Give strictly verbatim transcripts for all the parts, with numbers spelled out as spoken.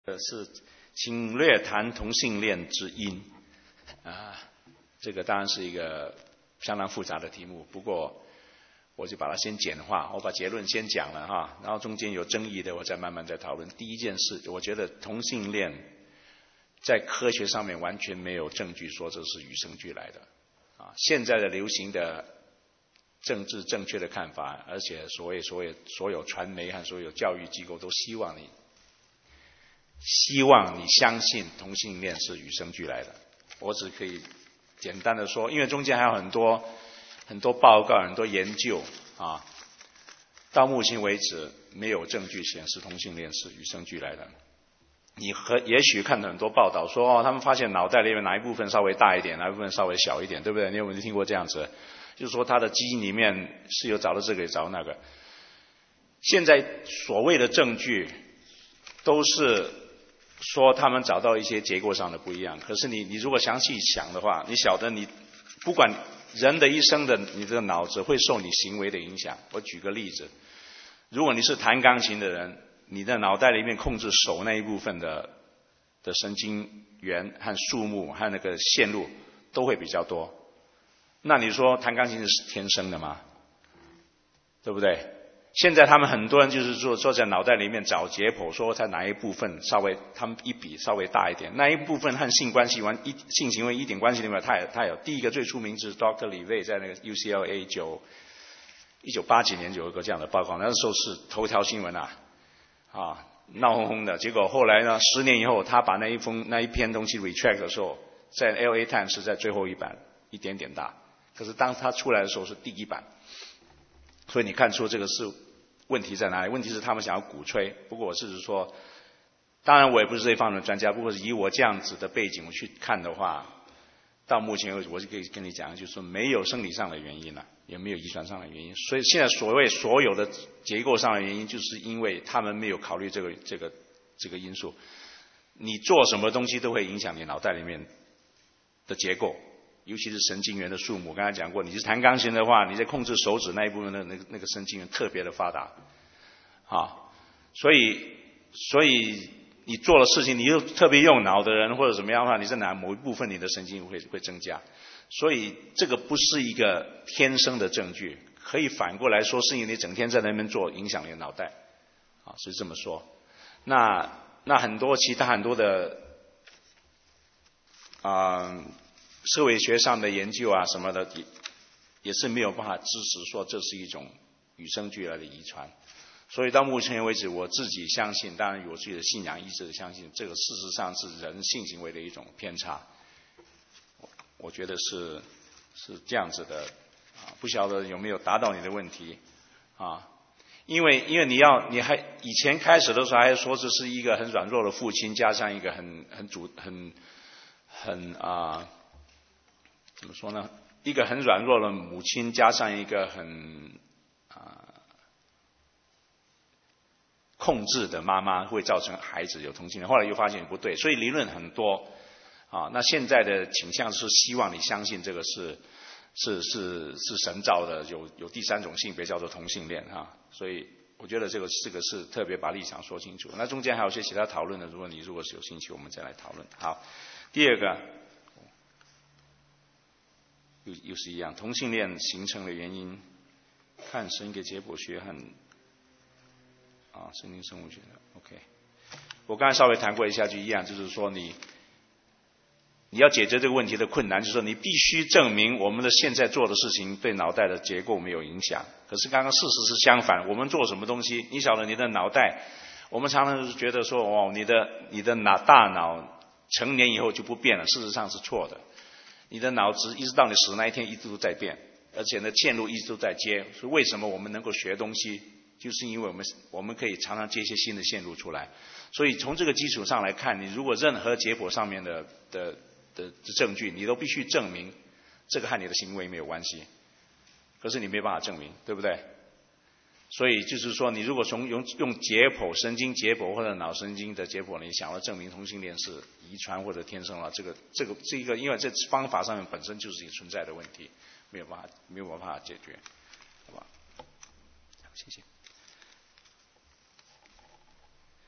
呃，是请略谈同性恋之因啊，这个当然是一个相当复杂的题目，不过我就把它先简化，我把结论先讲了哈，然后中间有争议的我再慢慢再讨论。第一件事，我觉得同性恋在科学上面完全没有证据说这是与生俱来的啊，现在的流行的政治正确的看法，而且所谓所谓所有传媒和所有教育机构都希望你。希望你相信同性恋是与生俱来的，我只可以简单的说，因为中间还有很多很多报告、很多研究啊，到目前为止没有证据显示同性恋是与生俱来的。你和也许看到很多报道说，哦，他们发现脑袋里面哪一部分稍微大一点，哪一部分稍微小一点，对不对？你有没有听过这样子？就是说他的基因里面是有找到这个，也找到那个。现在所谓的证据都是说他们找到一些结构上的不一样，可是你你如果详细想的话，你晓得你不管人的一生的你的脑子会受你行为的影响。我举个例子，如果你是弹钢琴的人，你的脑袋里面控制手那一部分的的神经元和数目和那个线路都会比较多。那你说弹钢琴是天生的吗？对不对？现在他们很多人就是说坐在脑袋里面找解剖，说他哪一部分稍微他们一比稍微大一点，那一部分和性关系完一性行为一点关系都没有。他有他有第一个最出名是 Doctor 李卫在那个 U C L A 九一九八几年有一个这样的报告，那时候是头条新闻啊啊闹哄哄的。结果后来呢，十年以后他把那一封那一篇东西 retract 的时候，在 L A Times 是在最后一版一点点大，可是当他出来的时候是第一版。所以你看出这个是问题在哪里？问题是他们想要鼓吹。不过我是说，当然我也不是这方面的专家，不过以我这样子的背景我去看的话，到目前为止我就可以跟你讲，就是说没有生理上的原因了，也没有遗传上的原因。所以现在所谓所有的结构上的原因，就是因为他们没有考虑这个这个这个因素。你做什么东西都会影响你脑袋里面的结构。尤其是神经元的数目，我刚才讲过，你是弹钢琴的话，你在控制手指那一部分的那个那个神经元特别的发达，啊，所以所以你做了事情，你又特别用脑的人或者怎么样的话，你在哪某一部分你的神经会会增加，所以这个不是一个天生的证据，可以反过来说，是因为你整天在那边做，影响你的脑袋，啊，是这么说。那那很多其他很多的，啊、呃。社会学上的研究啊什么的，也也是没有办法支持说这是一种与生俱来的遗传。所以到目前为止，我自己相信，当然有自己的信仰意志的相信，这个事实上是人性行为的一种偏差。我觉得是是这样子的啊，不晓得有没有答到你的问题啊？因为因为你要你还以前开始的时候还说这是一个很软弱的父亲加上一个很很主很很啊。怎么说呢？一个很软弱的母亲加上一个很啊、呃、控制的妈妈，会造成孩子有同性恋。后来又发现不对，所以理论很多啊。那现在的倾向是希望你相信这个是是是是神造的，有有第三种性别叫做同性恋哈。所以我觉得这个这个是特别把立场说清楚。那中间还有些其他讨论的，如果你如果是有兴趣，我们再来讨论。好，第二个。又又是一样，同性恋形成的原因，看神给解剖学和啊神经生物学的 OK。我刚才稍微谈过一下，就一样，就是说你你要解决这个问题的困难，就是说你必须证明我们的现在做的事情对脑袋的结构没有影响。可是刚刚事实是相反，我们做什么东西，你晓得你的脑袋，我们常常是觉得说哦，你的你的脑大脑成年以后就不变了，事实上是错的。你的脑子一直到你死那一天一直都在变，而且呢线路一直都在接。所以为什么我们能够学东西，就是因为我们我们可以常常接一些新的线路出来。所以从这个基础上来看，你如果任何结果上面的的的的证据，你都必须证明这个和你的行为没有关系。可是你没办法证明，对不对？所以就是说，你如果从用用解剖、神经解剖或者脑神经的解剖，你想要证明同性恋是遗传或者天生了，这个这个这个，因为这方法上面本身就是一个存在的问题，没有办法没有办法解决，好吧？谢谢。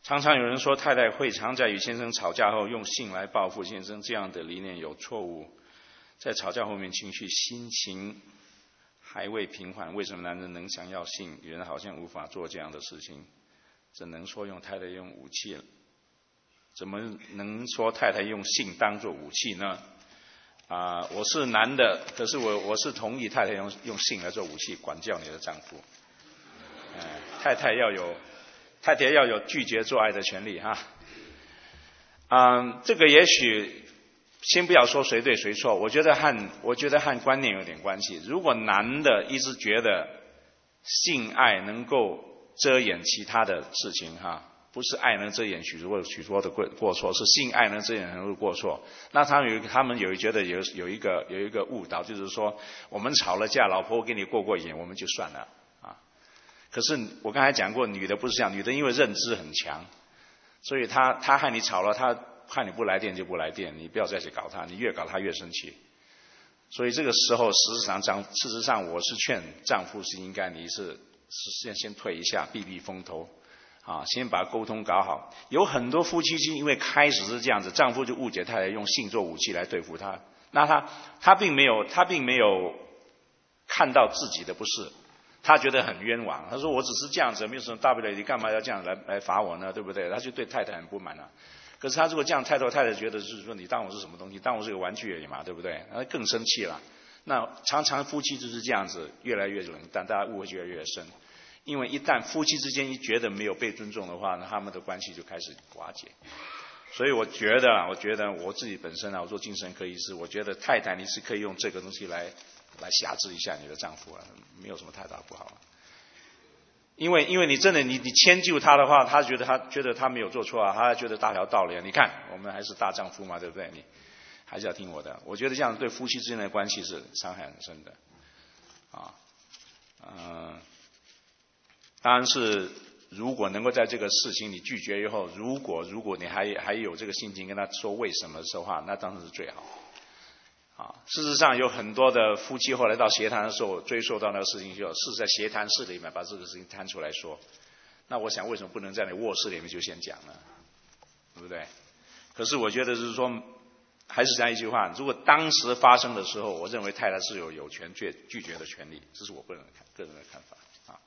常常有人说，太太会常在与先生吵架后用性来报复先生，这样的理念有错误。在吵架后面，情绪心情还未平缓，为什么男人能想要性，女人好像无法做这样的事情？怎能说用太太用武器？怎么能说太太用性当作武器呢？啊、呃，我是男的，可是我我是同意太太用用性来做武器管教你的丈夫。呃，太太要有太太要有拒绝做爱的权利哈。嗯，这个也许先不要说谁对谁错，我觉得和我觉得和观念有点关系。如果男的一直觉得性爱能够遮掩其他的事情哈。不是爱能遮掩许多许多的过过错，是性爱能遮掩很多的过错。那他们有他们有觉得有有一个有一个误导，就是说我们吵了架，老婆给你过过瘾，我们就算了啊。可是我刚才讲过，女的不是这样，女的因为认知很强，所以她她和你吵了，她怕你不来电就不来电，你不要再去搞她，你越搞她越生气。所以这个时候，事实上丈事实上我是劝丈夫是应该你是是先先退一下，避避风头。啊，先把沟通搞好。有很多夫妻是因为开始是这样子，丈夫就误解太太用性做武器来对付他，那他他并没有他并没有看到自己的不是，他觉得很冤枉。他说我只是这样子，没有什么大不了，你干嘛要这样来来罚我呢？对不对？他就对太太很不满了。可是他如果这样态度，太太觉得是说你当我是什么东西？当我是个玩具而已嘛，对不对？那更生气了。那常常夫妻就是这样子，越来越冷淡，大家误会越来越深。因为一旦夫妻之间一觉得没有被尊重的话，那他们的关系就开始瓦解。所以我觉得啊，我觉得我自己本身啊，我做精神科医师，我觉得太太你是可以用这个东西来来辖制一下你的丈夫啊，没有什么太大不好。因为因为你真的你你迁就他的话，他觉得他觉得他没有做错啊，他觉得大条道理啊。你看我们还是大丈夫嘛，对不对？你还是要听我的。我觉得这样对夫妻之间的关系是伤害很深的啊，嗯、呃。当然是，如果能够在这个事情你拒绝以后，如果如果你还还有这个心情跟他说为什么的话，那当然是最好。啊，事实上有很多的夫妻后来到协谈的时候，追溯到那个事情就是在协谈室里面把这个事情摊出来说。那我想为什么不能在你卧室里面就先讲呢？对不对？可是我觉得就是说，还是这样一句话，如果当时发生的时候，我认为太太是有有权拒拒绝的权利，这是我个人个人的看法。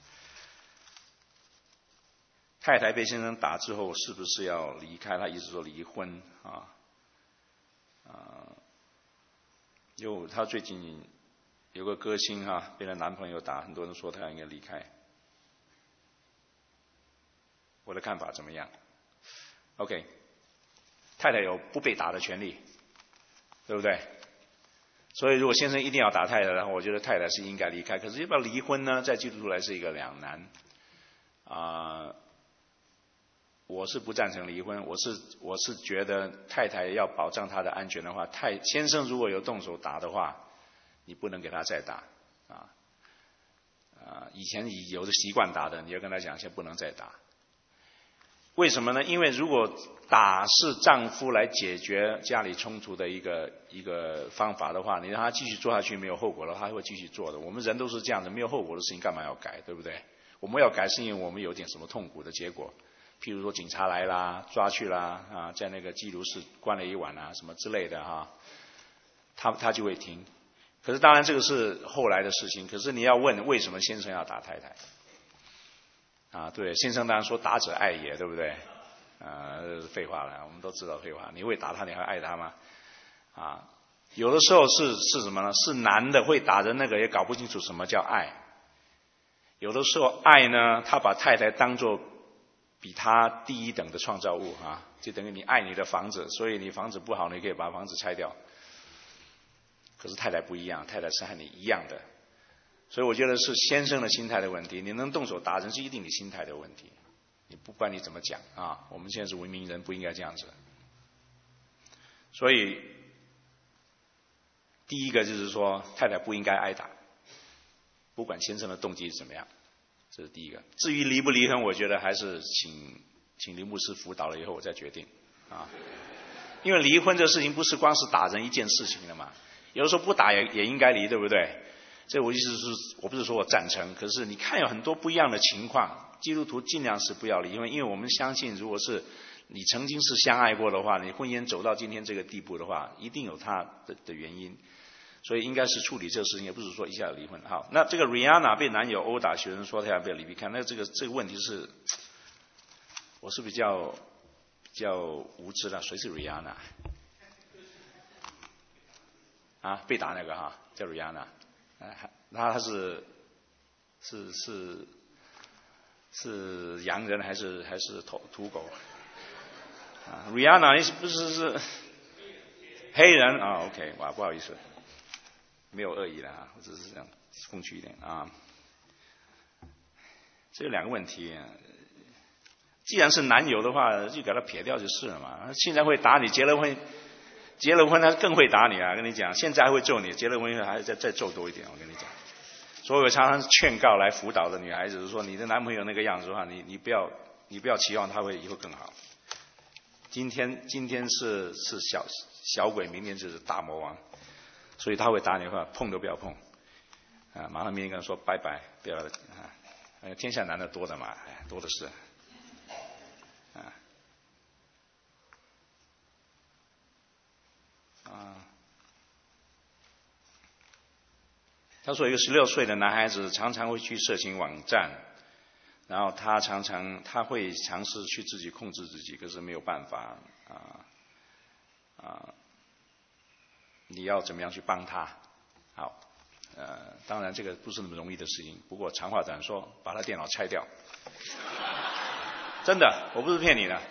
太太被先生打之后，是不是要离开？他一直说离婚啊，啊，有他最近有个歌星啊，被她男朋友打，很多人说他应该离开。我的看法怎么样 ？OK， 太太有不被打的权利，对不对？所以如果先生一定要打太太的话，我觉得太太是应该离开。可是要不要离婚呢？在基督徒来是一个两难啊。我是不赞成离婚，我是我是觉得太太要保障她的安全的话，太先生如果有动手打的话，你不能给他再打啊啊！以前有的习惯打的，你要跟他讲，现在不能再打。为什么呢？因为如果打是丈夫来解决家里冲突的一个一个方法的话，你让他继续做下去没有后果了，他会继续做的。我们人都是这样子，没有后果的事情干嘛要改，对不对？我们要改是因为我们有点什么痛苦的结果。譬如说警察来啦，抓去啦，啊，在那个缉毒室关了一晚啊，什么之类的哈、啊，他他就会停。可是当然这个是后来的事情。可是你要问为什么先生要打太太？啊，对，先生当然说打者爱也，对不对？啊，这是废话了，我们都知道废话。你会打他，你还爱他吗？啊，有的时候是是什么呢？是男的会打人，那个也搞不清楚什么叫爱。有的时候爱呢，他把太太当作比他第一等的创造物啊，就等于你爱你的房子，所以你房子不好，你可以把房子拆掉。可是太太不一样，太太是和你一样的，所以我觉得是先生的心态的问题。你能动手打人是一定你心态的问题，你不管你怎么讲啊，我们现在是文明人，不应该这样子。所以第一个就是说，太太不应该挨打，不管先生的动机是怎么样。这是第一个。至于离不离婚，我觉得还是请请林牧师辅导了以后我再决定啊。因为离婚这事情不是光是打人一件事情的嘛，有的时候不打也也应该离，对不对？这我意思是，我不是说我赞成，可是你看有很多不一样的情况， 基督徒尽量是不要离婚，因为我们相信，如果是你曾经是相爱过的话，你婚姻走到今天这个地步的话，一定有它的的原因，所以应该是处理这个事情，也不是说一下离婚。好，那这个 Rihanna 被男友殴打，学生说他要被离离开，那这个这个问题是，我是比较比较无知的，谁是 Rihanna？ 啊，被打那个哈，叫 Rihanna， 他他是是是是洋人还是还是土土狗？啊 ，Rihanna 不是是黑人啊 ？OK， 哇，不好意思，没有恶意的啊，我只是这样风趣一点啊。这有两个问题，既然是男友的话，就给他撇掉就是了嘛。现在会打你，结了婚。结了婚他更会打你啊！跟你讲，现在还会揍你，结了婚还再再揍多一点。我跟你讲，所以我常常劝告来辅导的女孩子说：你的男朋友那个样子的话，你你不要你不要期望他会以后更好。今天今天是是小小鬼，明天就是大魔王，所以他会打你的话，碰都不要碰啊！马上明天跟他说拜拜，不要啊！天下男的多的嘛，哎，多的是啊。啊，他说一个十六岁的男孩子常常会去色情网站，然后他常常他会尝试去自己控制自己，可是没有办法啊啊！你要怎么样去帮他？好，呃，当然这个不是那么容易的事情。不过长话短说，把他电脑拆掉，真的，我不是骗你的。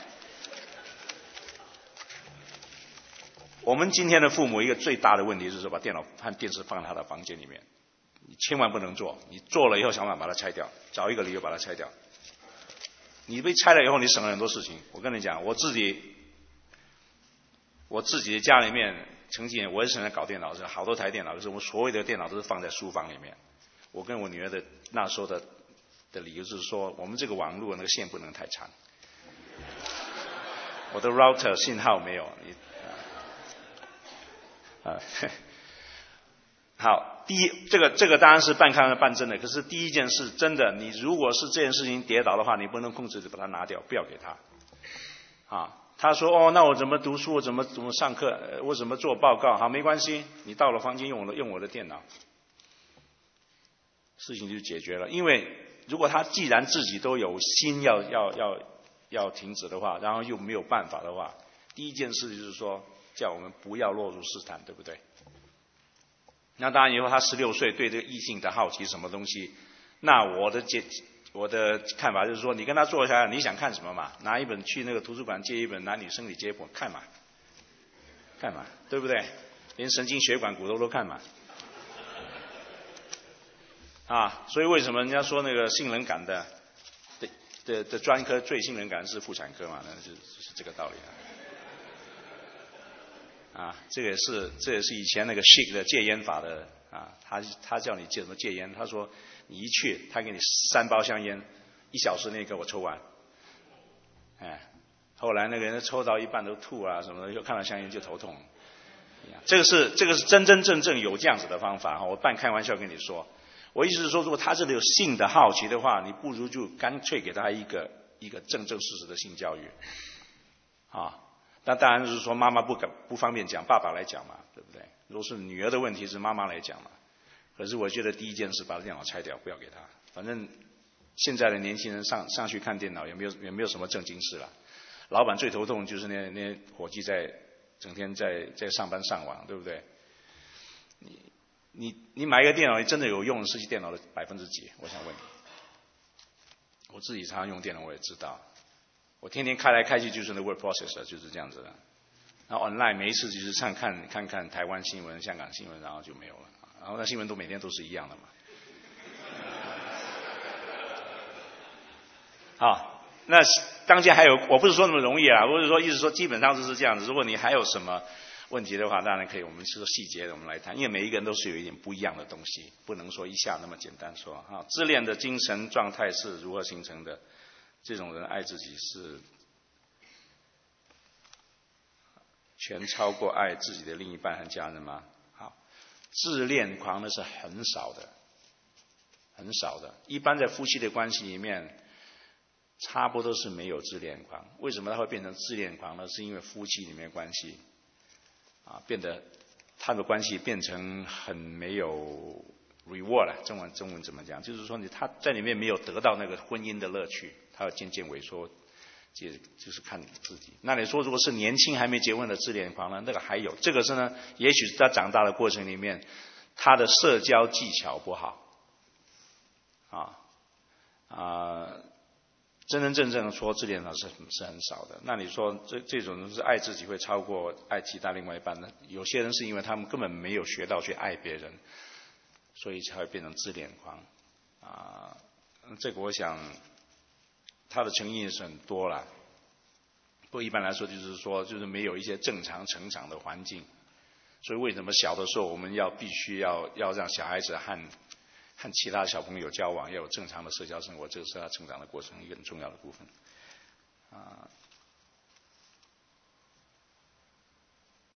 我们今天的父母一个最大的问题就是把电脑和电视放在他的房间里面，你千万不能做，你做了以后想办法把它拆掉，找一个理由把它拆掉。你被拆了以后，你省了很多事情。我跟你讲，我自己，我自己的家里面，曾经我也是在搞电脑，是好多台电脑，可是我所有的电脑都是放在书房里面。我跟我女儿的那时候的的理由是说，我们这个网络那个线不能太长，我的 router 信号没有你。啊，好，第一，这个这个当然是半看半真的。可是第一件事，真的，你如果是这件事情跌倒的话，你不能控制的把它拿掉，不要给他。啊，他说哦，那我怎么读书？我怎么怎么上课？我怎么做报告？好，没关系，你到了房间用我的用我的电脑，事情就解决了。因为如果他既然自己都有心要要要要停止的话，然后又没有办法的话，第一件事就是说，叫我们不要落入试探，对不对？那当然以后他十六岁，对这个异性的好奇什么东西，那我的解我的看法就是说，你跟他坐下来，你想看什么嘛？拿一本去那个图书馆借一本男女生理解剖看嘛，看嘛，对不对？连神经血管骨头都看嘛。啊，所以为什么人家说那个性冷感的的的的专科最性冷感是妇产科嘛？那就是就是这个道理啊。啊，这个也是，这也是以前那个 Shik 的戒烟法的啊，他他叫你戒什么戒烟？他说你一去，他给你三包香烟，一小时内给我抽完。哎，后来那个人抽到一半都吐啊什么的，又看到香烟就头痛。这个是这个是真真正正有这样子的方法，我半开玩笑跟你说。我意思是说，如果他这里有性的好奇的话，你不如就干脆给他一个一个正正式式的性教育，啊。那当然就是说妈妈不敢不方便讲，爸爸来讲嘛，对不对？如果是女儿的问题是妈妈来讲嘛。可是我觉得第一件事把电脑拆掉，不要给他。反正现在的年轻人上上去看电脑也没有也没有什么正经事了。老板最头痛就是那那伙计在整天在在上班上网，对不对？你你你买一个电脑，你真的有用的是电脑的百分之几？我想问你。我自己常常用电脑，我也知道。我天天开来开去就是那 word processor， 就是这样子的。然后 online 每一次就是上看看看台湾新闻、香港新闻，然后就没有了。然后那新闻都每天都是一样的嘛。好，那当前还有，我不是说那么容易啊，我是说意思说基本上就是这样子。如果你还有什么问题的话，当然可以，我们是说细节的，我们来谈。因为每一个人都是有一点不一样的东西，不能说一下那么简单说。啊，自恋的精神状态是如何形成的？这种人爱自己是全超过爱自己的另一半和家人吗？好，自恋狂的是很少的，很少的。一般在夫妻的关系里面， 差不多是没有自恋狂。为什么他会变成自恋狂呢？是因为夫妻里面关系啊，变得他的关系变成很没有 reward 了。中文中文怎么讲？就是说你他在里面没有得到那个婚姻的乐趣，他要渐渐萎缩，就就是看自己。那你说如果是年轻还没结婚的自恋狂呢？那个还有，这个是呢，也许是他长大的过程里面，他的社交技巧不好，啊啊。真真正正说自恋狂是是很少的。那你说这这种人是爱自己会超过爱其他另外一半呢？有些人是因为他们根本没有学到去爱别人，所以才会变成自恋狂啊。这个我想他的成因是很多啦。不过一般来说就是说，就是没有一些正常成长的环境。所以为什么小的时候我们要必须要要让小孩子和和其他小朋友交往，要有正常的社交生活，这个是他成长的过程一个很重要的部分。啊，